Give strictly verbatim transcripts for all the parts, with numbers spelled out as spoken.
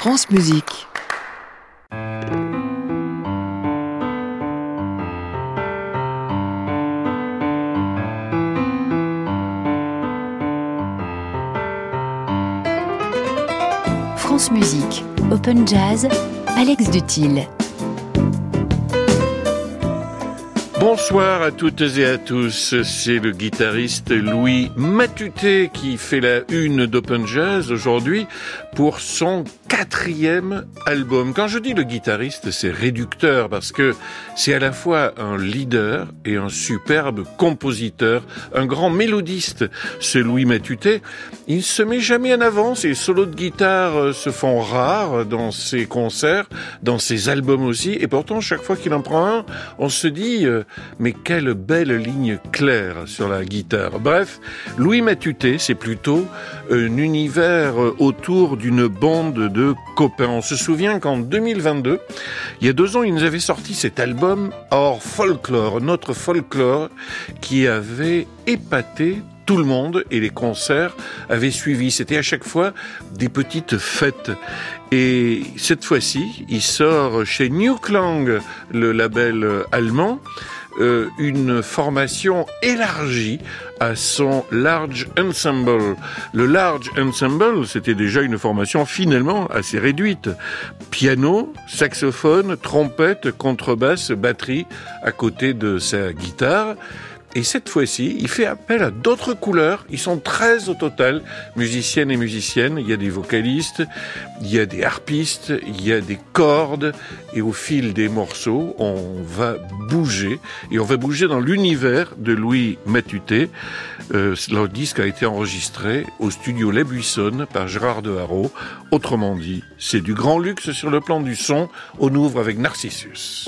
France Musique. France Musique, Open Jazz, Alex Duthil. Bonsoir à toutes et à tous, c'est le guitariste Louis Matuté qui fait la une d'Open Jazz aujourd'hui pour son quatrième album. Quand je dis le guitariste, c'est réducteur parce que c'est à la fois un leader et un superbe compositeur, un grand mélodiste, ce Louis Matuté. Il ne se met jamais en avant, ses solos de guitare se font rares dans ses concerts, dans ses albums aussi, et pourtant chaque fois qu'il en prend un, on se dit euh, mais quelle belle ligne claire sur la guitare. Bref, Louis Matuté, c'est plutôt un univers autour d'une bande de copains. On se souvient qu'en deux mille vingt-deux, il y a deux ans, il nous avait sorti cet album Our Folklore, notre folklore, qui avait épaté tout le monde, et les concerts avaient suivi. C'était à chaque fois des petites fêtes. Et cette fois-ci, il sort chez New Klang, le label allemand, euh, une formation élargie à son Large Ensemble. Le Large Ensemble, c'était déjà une formation finalement assez réduite. Piano, saxophone, trompette, contrebasse, batterie à côté de sa guitare. Et cette fois-ci, il fait appel à d'autres couleurs. Ils sont treize au total, musiciennes et musiciennes. Il y a des vocalistes, il y a des harpistes, il y a des cordes. Et au fil des morceaux, on va bouger. Et on va bouger dans l'univers de Louis Matuté. Euh, leur disque a été enregistré au studio Les Buissonnes par Gérard de Haro. Autrement dit, c'est du grand luxe sur le plan du son. On ouvre avec Narcissus.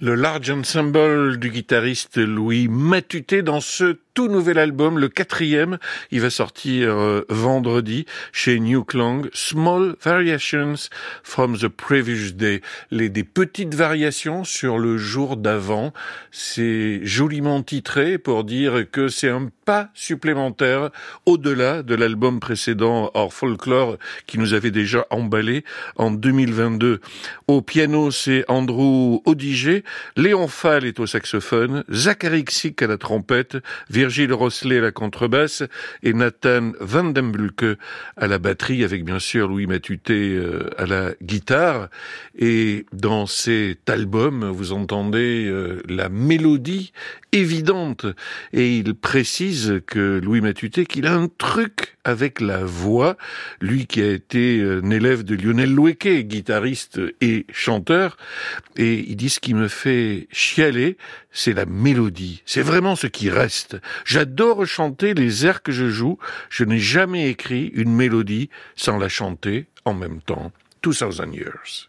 Le large ensemble du guitariste Louis Matuté dans ce tout nouvel album, le quatrième. Il va sortir euh, vendredi chez New Clang. Small Variations from the Previous Day. Les, des petites variations sur le jour d'avant. C'est joliment titré pour dire que c'est un pas supplémentaire au-delà de l'album précédent, Our Folklore, qui nous avait déjà emballé en deux mille vingt-deux. Au piano, c'est Andrew Odigé. Léon Fall est au saxophone. Zachary Xick à la trompette. Virgile Rosselet à la contrebasse et Nathan Vandenbulke à la batterie, avec bien sûr Louis Matuté euh, à la guitare. Et dans cet album, vous entendez euh, la mélodie évidente. Et il précise que Louis Matuté, qu'il a un truc avec la voix, lui qui a été un élève de Lionel Loueke, guitariste et chanteur, et il dit: ce qui me fait chialer, c'est la mélodie, c'est vraiment ce qui reste. J'adore chanter les airs que je joue, je n'ai jamais écrit une mélodie sans la chanter en même temps. two thousand years.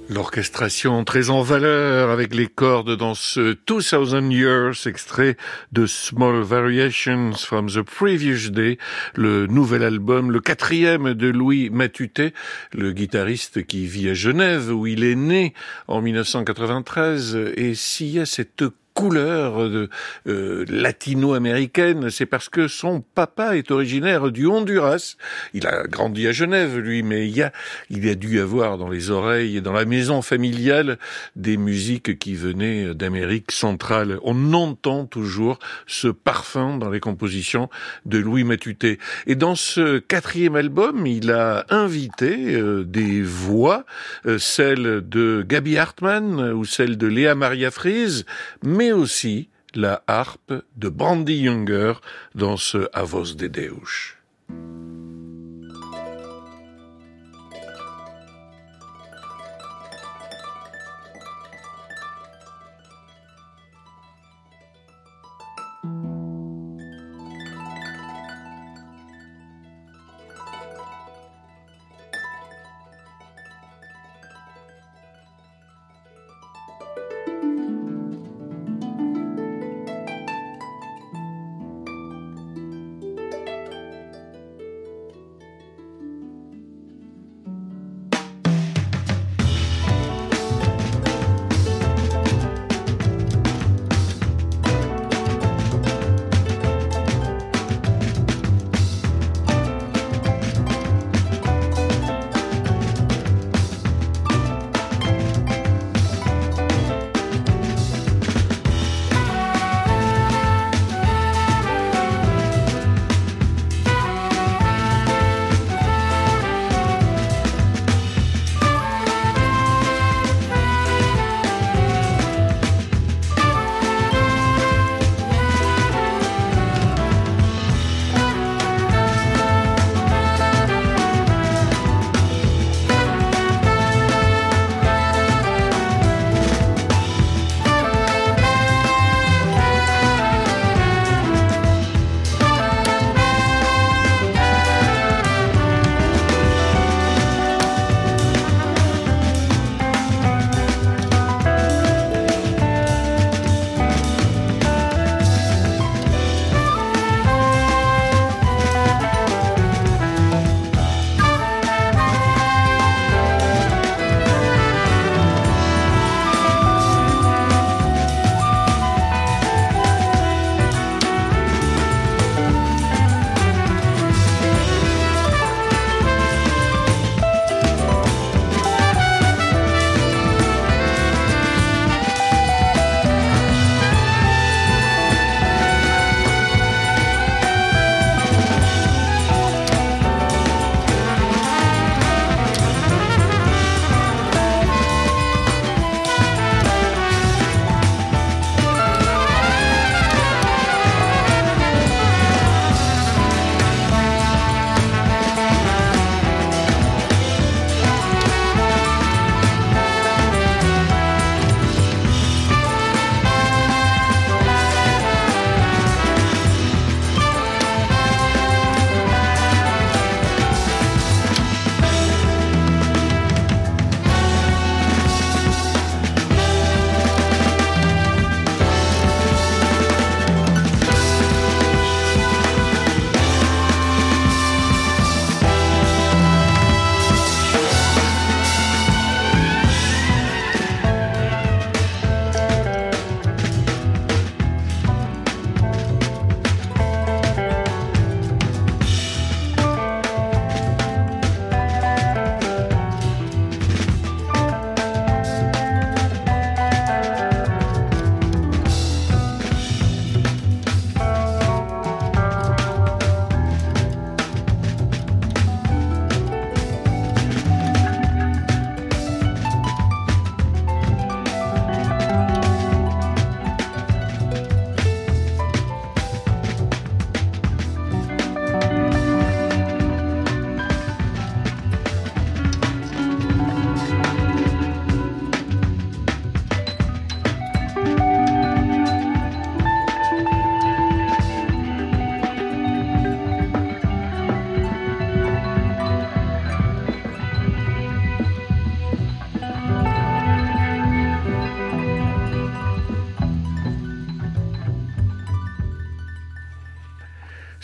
L'orchestration très en valeur avec les cordes dans ce two thousand Years, extrait de Small Variations from the Previous Day, le nouvel album, le quatrième de Louis Matutet, le guitariste qui vit à Genève où il est né en dix-neuf cent quatre-vingt-treize. Et s'il y a cette couleur de, euh, latino-américaine, c'est parce que son papa est originaire du Honduras. Il a grandi à Genève, lui, mais il y a, il a dû avoir dans les oreilles et dans la maison familiale des musiques qui venaient d'Amérique centrale. On entend toujours ce parfum dans les compositions de Louis Matutet. Et dans ce quatrième album, il a invité euh, des voix, euh, celle de Gaby Hartmann ou celle de Léa Maria Fries, mais mais aussi la harpe de Brandy Younger dans ce A Voz de Deus.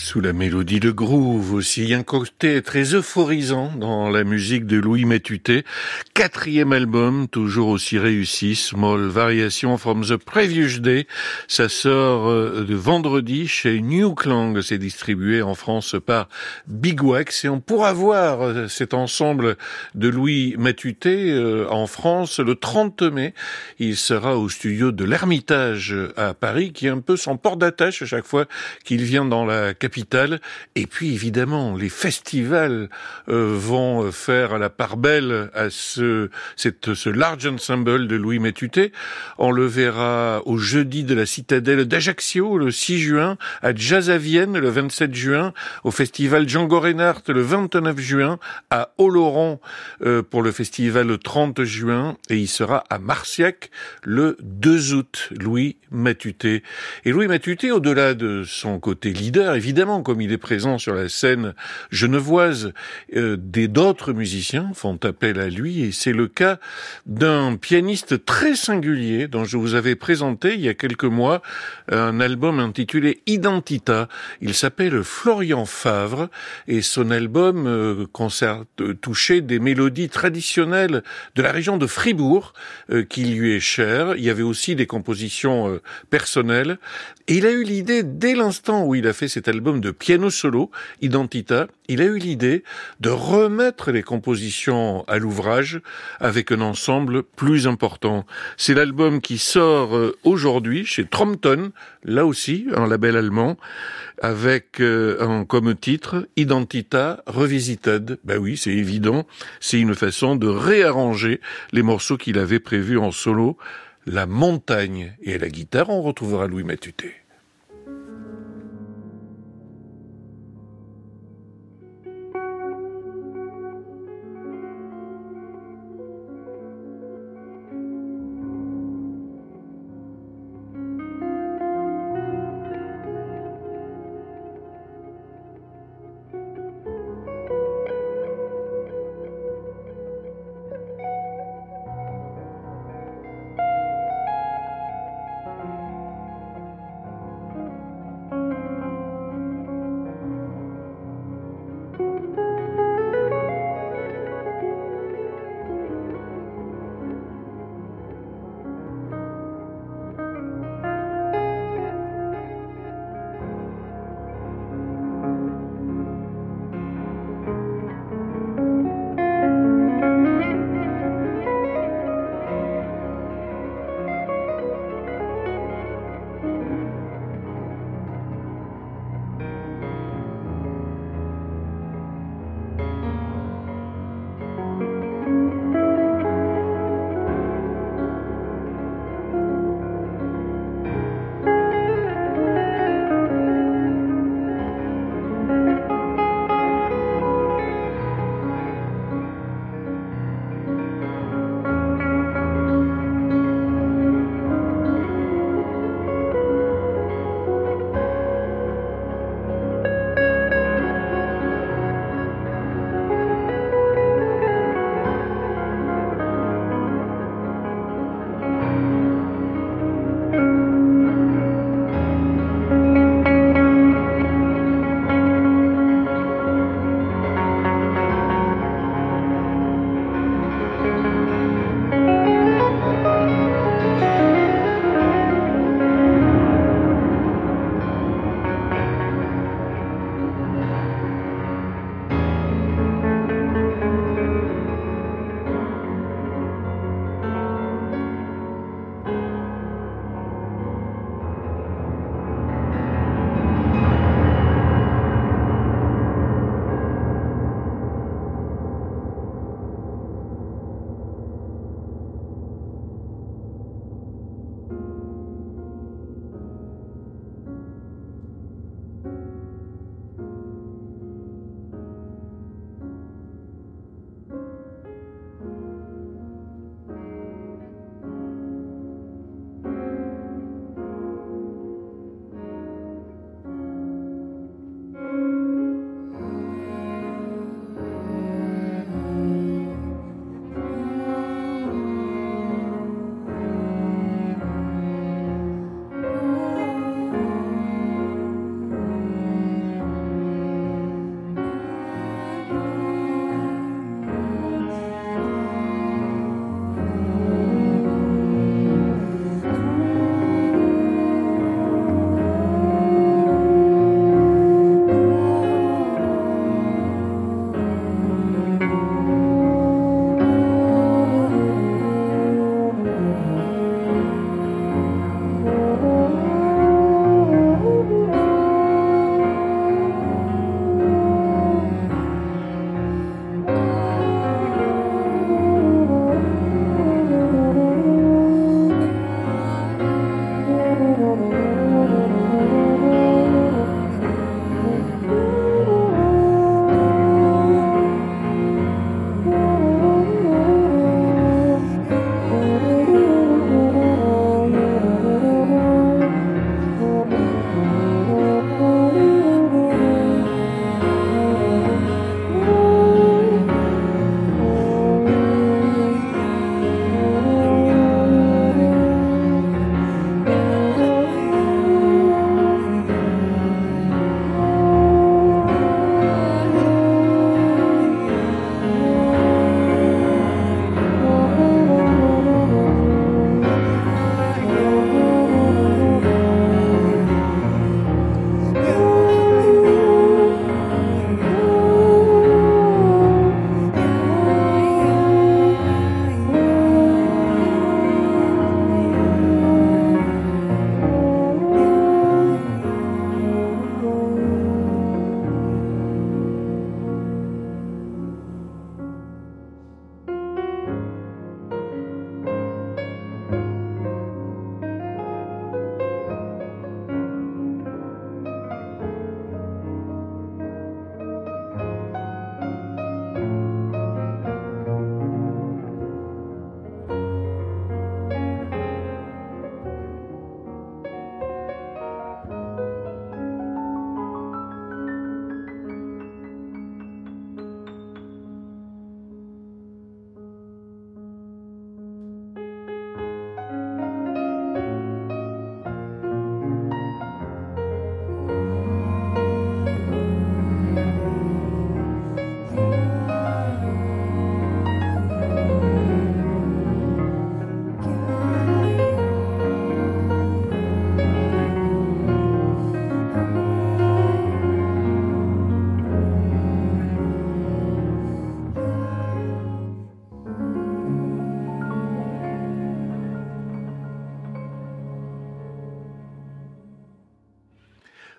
Sous la mélodie de groove aussi, il y a un côté très euphorisant dans la musique de Louis Matuté. Quatrième album, toujours aussi réussi, Small Variation from the Previous Day. Ça sort de vendredi chez New Clang. C'est distribué en France par Big Wax. Et on pourra voir cet ensemble de Louis Matuté en France le trente mai. Il sera au studio de l'Ermitage à Paris, qui est un peu son port d'attache à chaque fois qu'il vient dans la capitale. Et puis évidemment, les festivals euh, vont faire la part belle à ce, cette, ce large ensemble de Louis Matuté. On le verra au jeudi de la Citadelle d'Ajaccio le six juin, à Jazz à Vienne le vingt-sept juin, au festival Django Reinhardt le vingt-neuf juin, à Oloron euh, pour le festival le trente juin, et il sera à Marciac le deux août, Louis Matuté. Et Louis Matuté, au-delà de son côté leader, évidemment, comme il est présent sur la scène genevoise, euh, des d'autres musiciens font appel à lui, et c'est le cas d'un pianiste très singulier dont je vous avais présenté il y a quelques mois un album intitulé Identita. Il s'appelle Florian Favre, et son album euh, concerne, euh, touchait des mélodies traditionnelles de la région de Fribourg, euh, qui lui est chère. Il y avait aussi des compositions euh, personnelles, et il a eu l'idée, dès l'instant où il a fait cet album de piano solo, Identita, il a eu l'idée de remettre les compositions à l'ouvrage avec un ensemble plus important. C'est l'album qui sort euh, aujourd'hui chez Trompton, là aussi, un label allemand, avec euh, un, comme titre Identita Revisited. Ben oui, c'est évident, c'est une façon de réarranger les morceaux qu'il avait prévus en solo. La montagne, et à la guitare, on retrouvera Louis Matuté.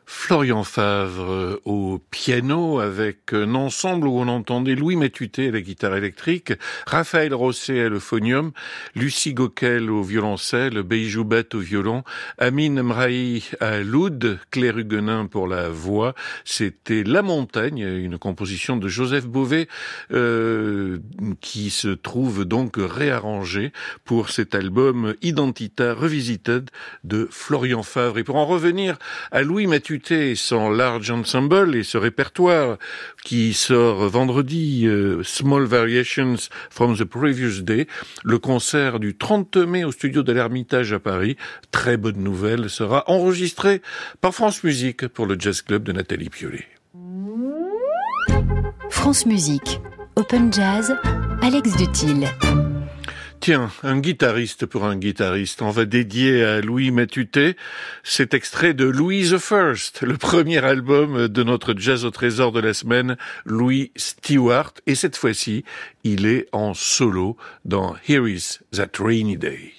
Florian Favre au piano avec un ensemble où on entendait Louis Matuté à la guitare électrique, Raphaël Rosset à l'euphonium, Lucie Gauquel au violoncelle, Beijou Bet au violon, Amine Mrahi à l'oud, Claire Huguenin pour la voix. C'était La Montagne, une composition de Joseph Beauvais euh, qui se trouve donc réarrangée pour cet album Identita Revisited de Florian Favre. Et pour en revenir à Louis Matuté et son large ensemble et ce répertoire qui sort vendredi, euh, Small Variations from the Previous Day, le concert du trente mai au studio de l'Ermitage à Paris, très bonne nouvelle, sera enregistré par France Musique pour le Jazz Club de Nathalie Piolet. France Musique, Open Jazz, Alex Dutil. Tiens, un guitariste pour un guitariste. On va dédier à Louis Matuté cet extrait de Louis the First, le premier album de notre Jazz au Trésor de la semaine, Louis Stewart. Et cette fois-ci, il est en solo dans Here Is That Rainy Day.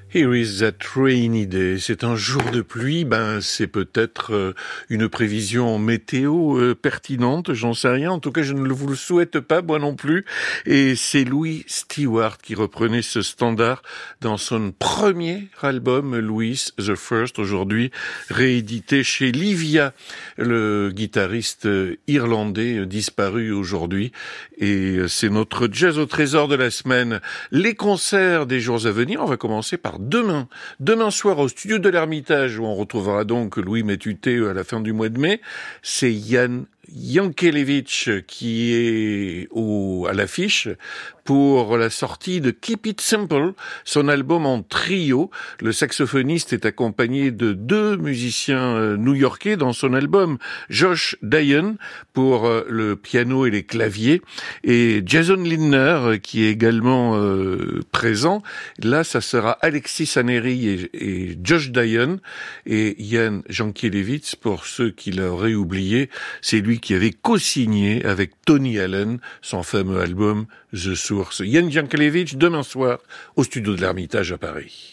Here is that rainy day. C'est un jour de pluie. Ben, c'est peut-être euh, une prévision météo euh, pertinente. J'en sais rien. En tout cas, je ne vous le souhaite pas, moi non plus. Et c'est Louis Stewart qui reprenait ce standard dans son premier album, Louis the First, aujourd'hui réédité chez Livia, le guitariste irlandais disparu aujourd'hui. Et c'est notre jazz au trésor de la semaine. Les concerts des jours à venir, on va commencer par demain. Demain soir au studio de l'Ermitage, où on retrouvera donc Louis Matuté à la fin du mois de mai. C'est Jan Jankelevich qui est au, à l'affiche pour la sortie de Keep It Simple, son album en trio. Le saxophoniste est accompagné de deux musiciens new-yorkais dans son album. Josh Dyan pour le piano et les claviers et Jason Lindner qui est également euh, présent. Là, ça sera Alexis Aneri et, et Josh Dyan et Jan Jankelevich, pour ceux qui l'auraient oublié. C'est lui qui avait co-signé avec Tony Allen son fameux album The Source. Jan Jankelevich, demain soir, au studio de l'Ermitage à Paris.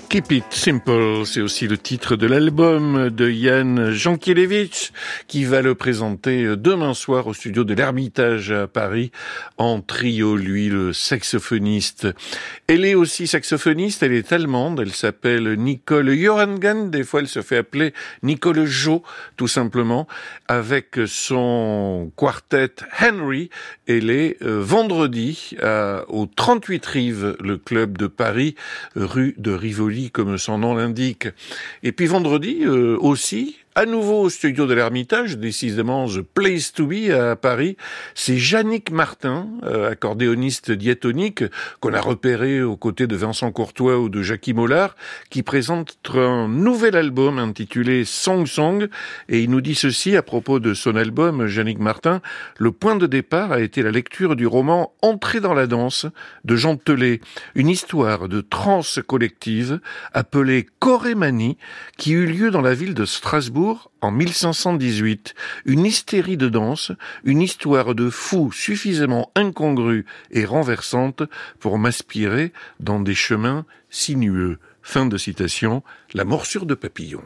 Keep It Simple, c'est aussi le titre de l'album de Jan Jankélévitch qui va le présenter demain soir au studio de l'Ermitage à Paris en trio, lui le saxophoniste. Elle est aussi saxophoniste, elle est allemande, elle s'appelle Nicole Johangen, des fois elle se fait appeler Nicole Jo tout simplement, avec son quartet Henry. Elle est euh, vendredi à, au trente-huit Rives, le club de Paris, rue de Rivoli, comme son nom l'indique. Et puis vendredi euh, aussi, à nouveau au studio de l'Ermitage, décidément The Place to Be à Paris, c'est Yannick Martin, euh, accordéoniste diatonique, qu'on a repéré aux côtés de Vincent Courtois ou de Jackie Mollard, qui présente un nouvel album intitulé Song Song, et il nous dit ceci à propos de son album, Yannick Martin: le point de départ a été la lecture du roman Entrer dans la danse de Jean Telet, une histoire de transe collective appelée Chorémanie, qui eut lieu dans la ville de Strasbourg en mille cinq cent dix-huit. Une hystérie de danse, une histoire de fou suffisamment incongrue et renversante pour m'aspirer dans des chemins sinueux. Fin de citation, La morsure de papillon.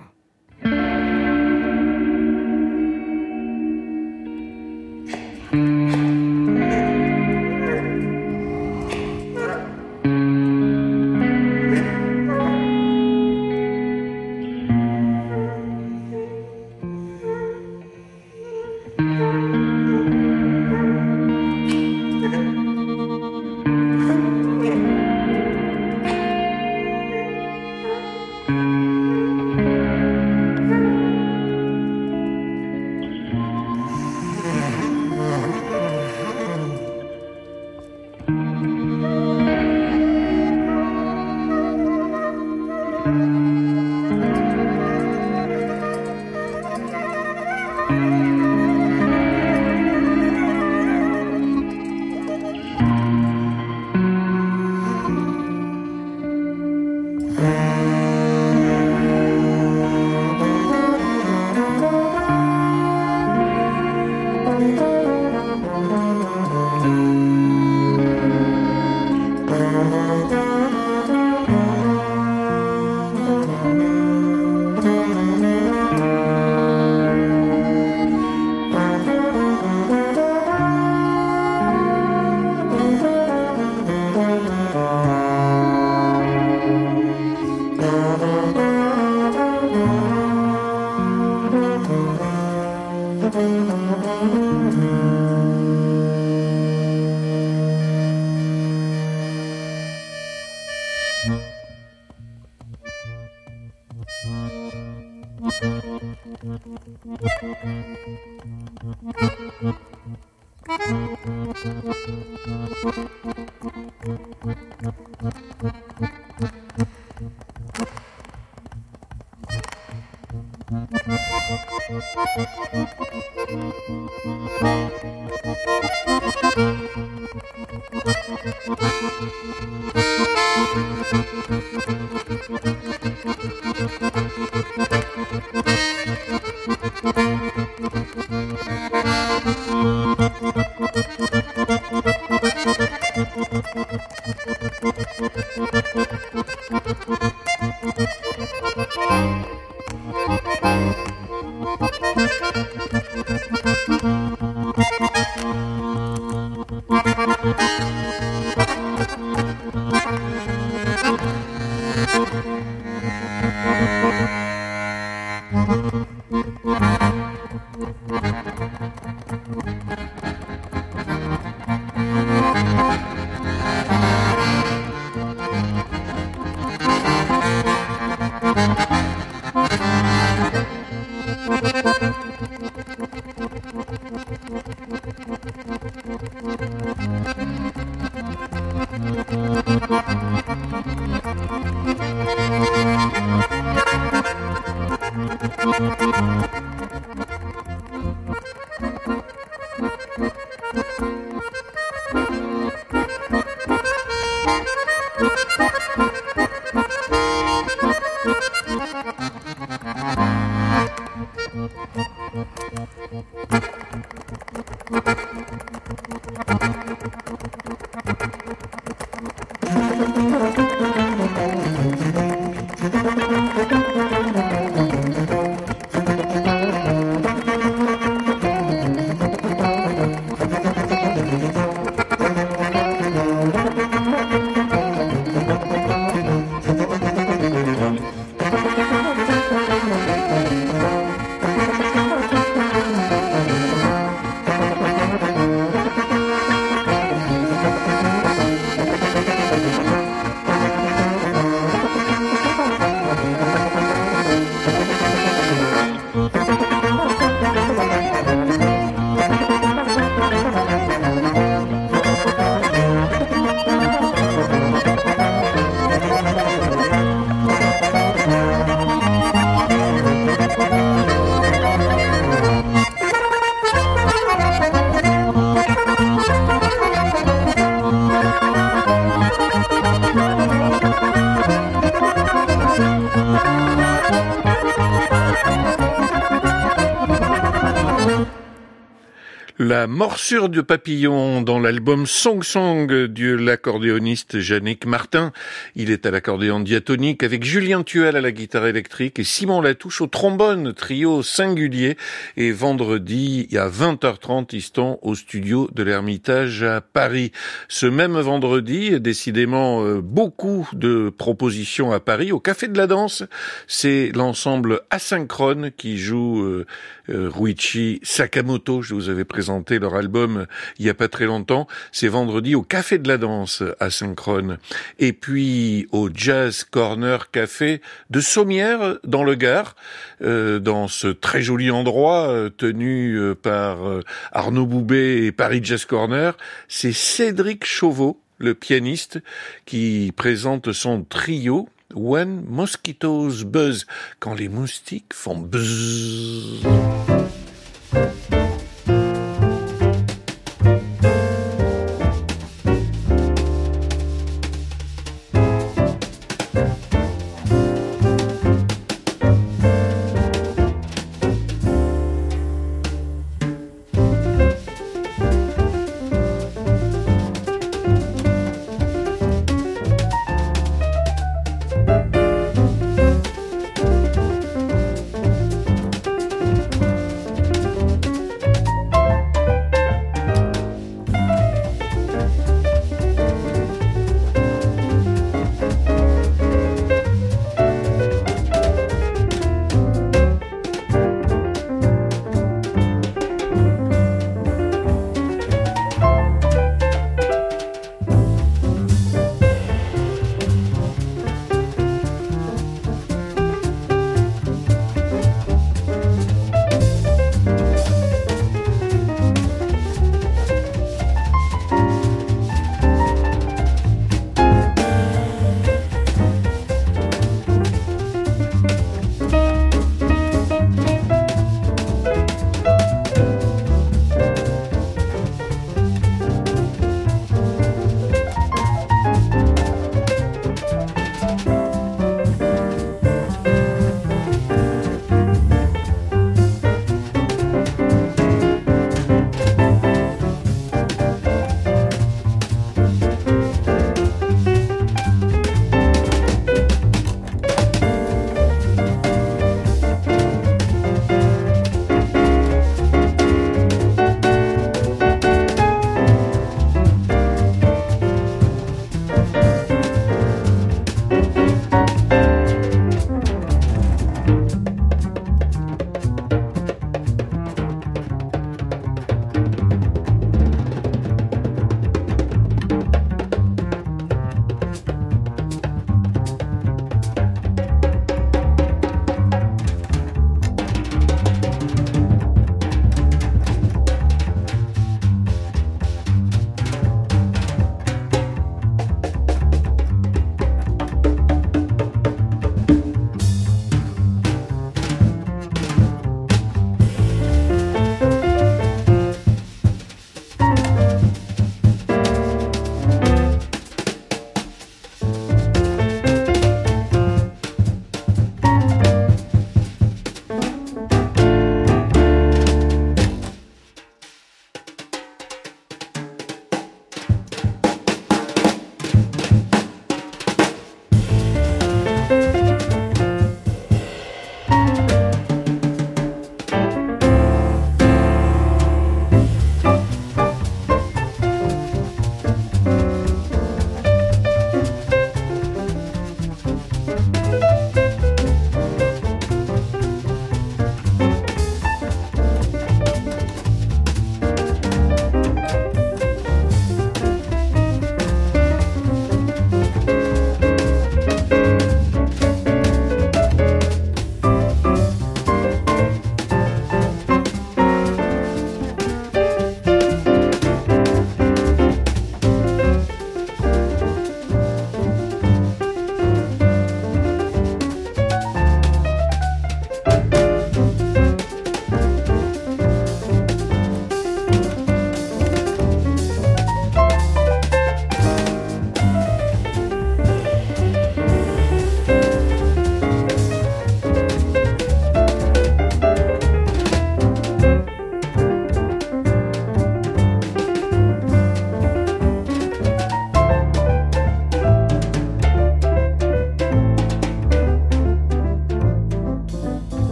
La morsure de papillon dans l'album Song Song de l'accordéoniste Yannick Martin. Il est à l'accordéon diatonique avec Julien Tuel à la guitare électrique et Simon Latouche au trombone, trio singulier. Et vendredi, à vingt heures trente, ils sont au studio de l'Ermitage à Paris. Ce même vendredi, décidément beaucoup de propositions à Paris, au Café de la Danse. C'est l'ensemble Asynchrone qui joue euh, euh, Ruichi Sakamoto. Je vous avais présenté leur album il y a pas très longtemps. C'est vendredi au Café de la Danse Asynchrone. Et puis au Jazz Corner Café de Sommières dans le Gard, euh, dans ce très joli endroit euh, tenu euh, par euh, Arnaud Boubet et Paris Jazz Corner. C'est Cédric Chauveau, le pianiste, qui présente son trio When Mosquitoes Buzz, quand les moustiques font buzz.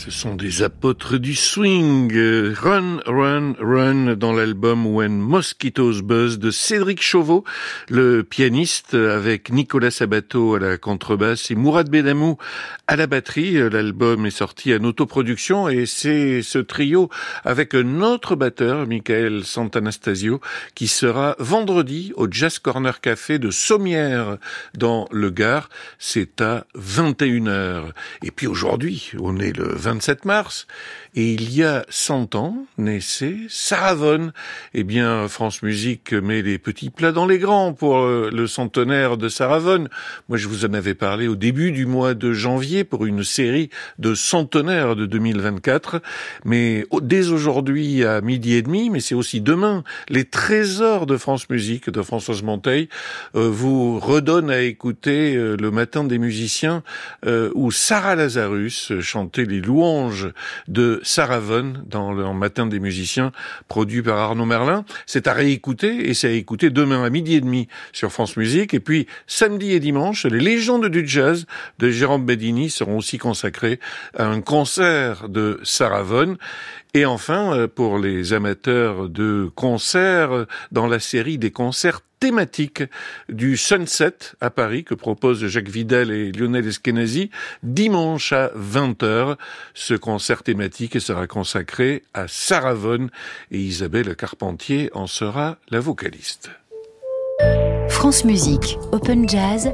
Ce sont des apôtres du swing. Run, Run, Run dans l'album When Mosquitoes Buzz de Cédric Chauveau, le pianiste, avec Nicolas Sabato à la contrebasse et Mourad Bedamou à la batterie. L'album est sorti en autoproduction et c'est ce trio avec un autre batteur, Michael Santanastasio, qui sera vendredi au Jazz Corner Café de Sommières dans le Gard. C'est à vingt et une heures. Et puis aujourd'hui, on est le vingt-sept mars, et il y a cent ans, naissait Sarah Vaughan. Eh bien, France Musique met les petits plats dans les grands pour le centenaire de Sarah Vaughan. Moi, je vous en avais parlé au début du mois de janvier pour une série de centenaires de deux mille vingt-quatre. Mais dès aujourd'hui à midi et demi, mais c'est aussi demain, les trésors de France Musique de Françoise Monteil euh, vous redonnent à écouter euh, le matin des musiciens euh, où Sarah Lazarus chantait les louanges de Sarah Vaughan dans le Matin des musiciens, produit par Arnaud Merlin. C'est à réécouter et c'est à écouter demain à midi et demi sur France Musique. Et puis samedi et dimanche, les légendes du jazz de Jérôme Bedini seront aussi consacrées à un concert de Sarah Vaughan. Et enfin, pour les amateurs de concerts, dans la série des concerts thématiques du Sunset à Paris que proposent Jacques Vidal et Lionel Eskenazi, dimanche à vingt heures, ce concert thématique sera consacré à Sarah Vaughan et Isabelle Carpentier en sera la vocaliste. France Musique, Open Jazz,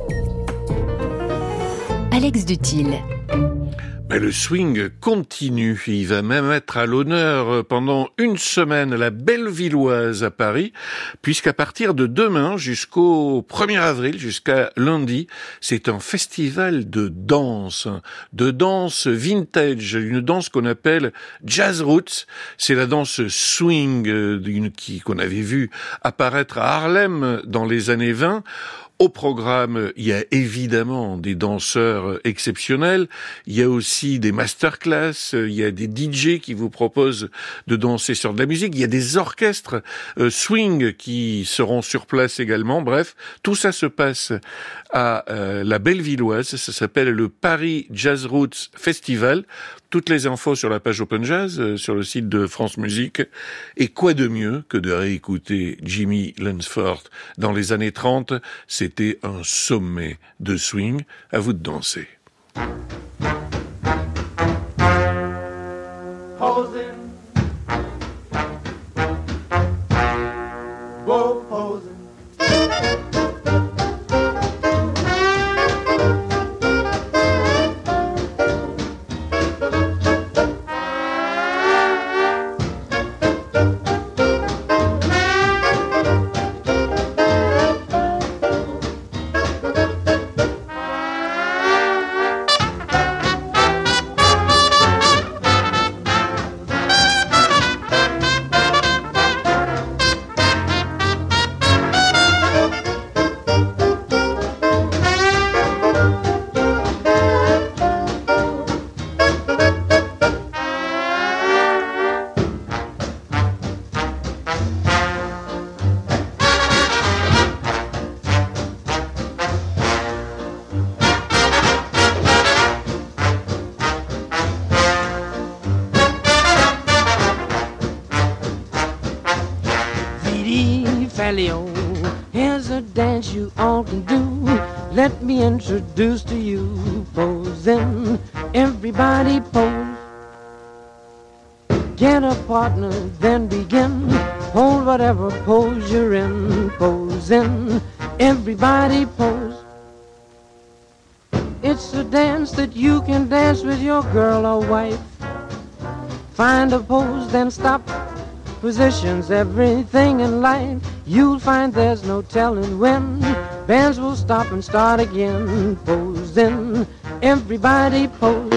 Alex Dutil. Mais le swing continue. Il va même être à l'honneur pendant une semaine à la Bellevilloise à Paris, puisqu'à partir de demain jusqu'au premier avril, jusqu'à lundi, c'est un festival de danse, de danse vintage, une danse qu'on appelle jazz roots. C'est la danse swing euh, qui, qu'on avait vu apparaître à Harlem dans les années vingt. Au programme, il y a évidemment des danseurs exceptionnels, il y a aussi des masterclass, il y a des D J qui vous proposent de danser sur de la musique, il y a des orchestres euh, swing qui seront sur place également. Bref, tout ça se passe à euh, la Bellevilloise, ça s'appelle le Paris Jazz Roots Festival. Toutes les infos sur la page Open Jazz, euh, sur le site de France Musique. Et quoi de mieux que de réécouter Jimmy Lunceford dans les années trente, c'était un sommet de swing. À vous de danser. Posing. Whoa, posing. Here's a dance you all can do. Let me introduce to you posing. Everybody pose. Get a partner, then begin. Hold whatever pose you're in. Posing. Everybody pose. It's a dance that you can dance with your girl or wife. Find a pose, then stop. Positions, everything in life. You'll find there's no telling when. Bands will stop and start again. Posing, everybody pose.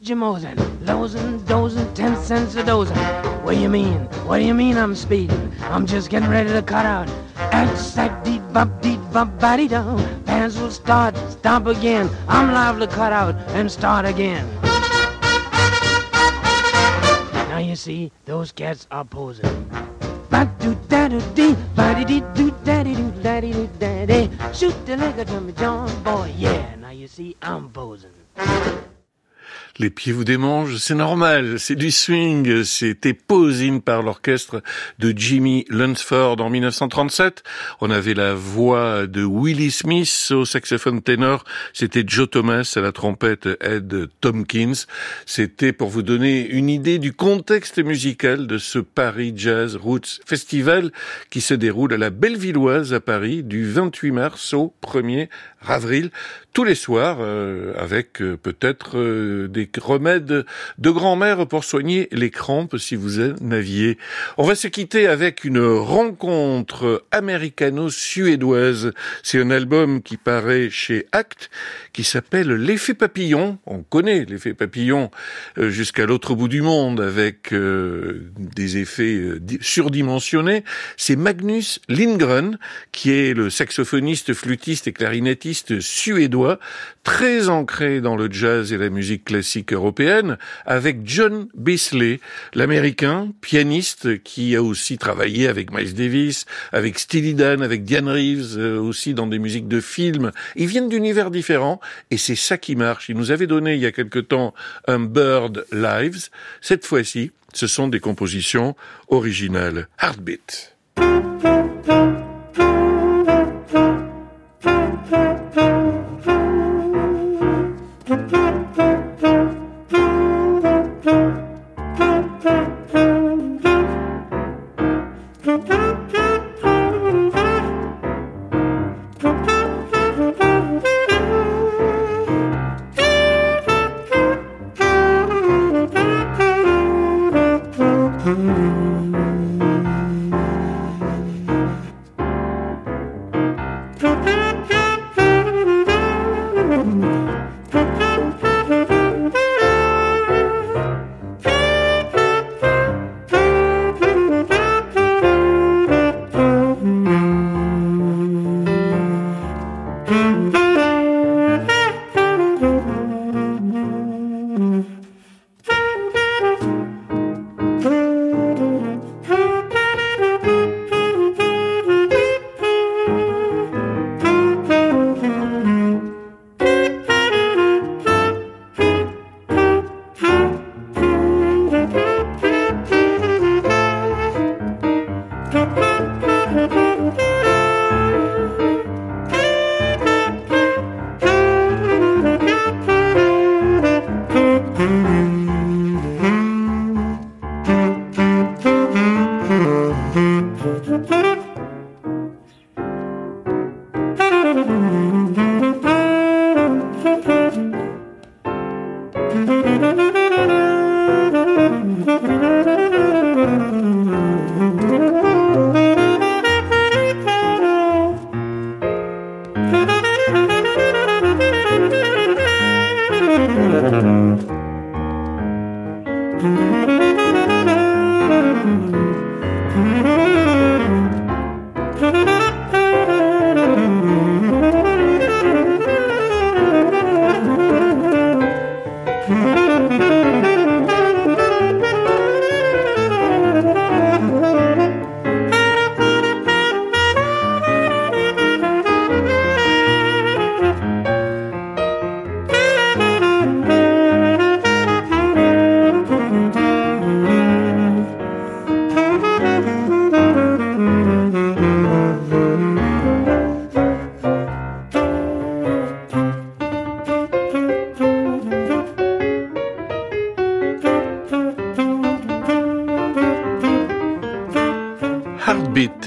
you mosing? Losing, dozing, ten cents a dozen. What do you mean? What do you mean I'm speeding? I'm just getting ready to cut out. Sack deep bump deep bump body down. Pants will start, stop again. I'm liable to cut out and start again. Now you see, those cats are posing. Ba-do-da-do-dee, ba-dee-dee-do-da-dee-do-da-dee-do-da-dee. Shoot the liquor to me, John boy, yeah. Now you see, I'm posing. Les pieds vous démangent, c'est normal, c'est du swing, c'était Posing par l'orchestre de Jimmy Lunceford en dix-neuf cent trente-sept. On avait la voix de Willie Smith au saxophone ténor, c'était Joe Thomas à la trompette, Ed Tompkins. C'était pour vous donner une idée du contexte musical de ce Paris Jazz Roots Festival qui se déroule à la Bellevilloise à Paris du vingt-huit mars au premier avril, tous les soirs, euh, avec euh, peut-être euh, des remèdes de grand-mère pour soigner les crampes si vous en aviez. On va se quitter avec une rencontre américano-suédoise. C'est un album qui paraît chez Act, qui s'appelle L'effet papillon. On connaît l'effet papillon euh, jusqu'à l'autre bout du monde avec euh, des effets euh, surdimensionnés. C'est Magnus Lindgren, qui est le saxophoniste, flûtiste et clarinettiste suédois, très ancré dans le jazz et la musique classique européenne, avec John Beasley, l'américain, pianiste qui a aussi travaillé avec Miles Davis, avec Steely Dan, avec Diane Reeves, euh, aussi dans des musiques de films. Ils viennent d'univers différents et c'est ça qui marche. Il nous avait donné il y a quelque temps un Bird Lives. Cette fois-ci, ce sont des compositions originales. Heartbeat.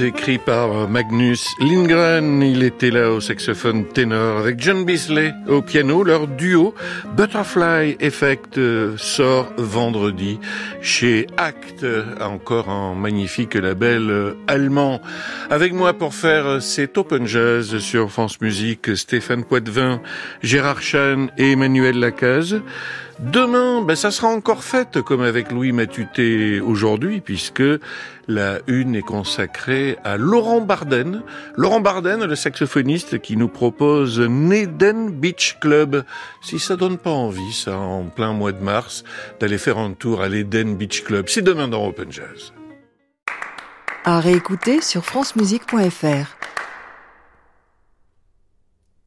écrit par Magnus Lindgren. Il était là au saxophone ténor avec John Beasley au piano. Leur duo Butterfly Effect sort vendredi chez Act, encore un magnifique label allemand. Avec moi pour faire cet Open Jazz sur France Musique, Stéphane Poitvin, Gérard Chan et Emmanuel Lacaze. Demain, ben, ça sera encore fête, comme avec Louis Matuté aujourd'hui, puisque la une est consacrée à Laurent Barden. Laurent Barden, le saxophoniste qui nous propose N'Eden Beach Club. Si ça donne pas envie, ça, en plein mois de mars, d'aller faire un tour à l'Eden Beach Club. C'est demain dans Open Jazz. À réécouter sur francemusique point f r.